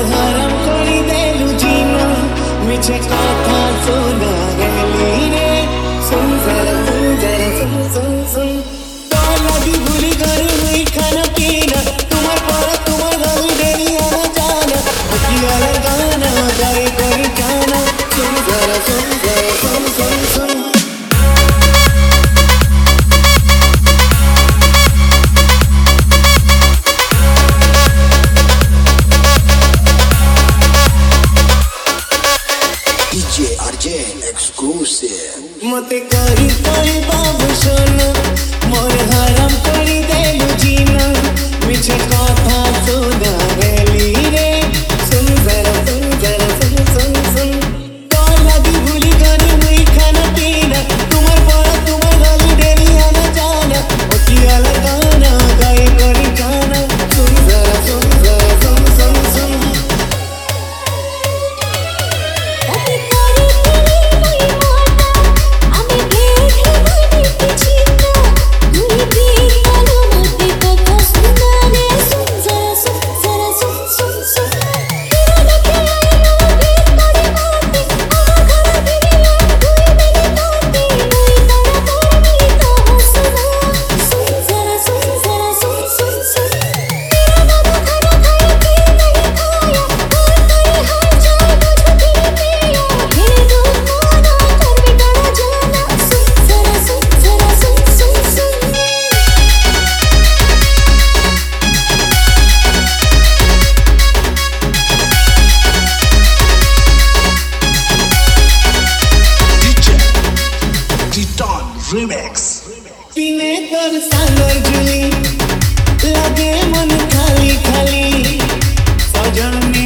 हरम करी देलु जीना मिछे कथा सुना गेली रे सुंदर सुंदर सुन सुन सुन तो लगी भूली करी हुई खाना पीना तुम्हार पर तुम्हार गली देरी आना जाना किया लगाना जाए कोई जाना सुंदर सुंदर सुन सुन सुन मते करी करी बाबू सोना मोर हरम करी देलु जीना मिछे कथा सुना गेली रे सुंदर सुंदर सुन सुन सुन तो लगी भूली करी हुई खाना पीना तुम्हार पर तुम्हार गली देरी आना जाना किया लगाना गाए करी गाना सुंदर सुंदर सुन सुन सुन पीने कर सागर जुली लगे मन खाली खाली सजन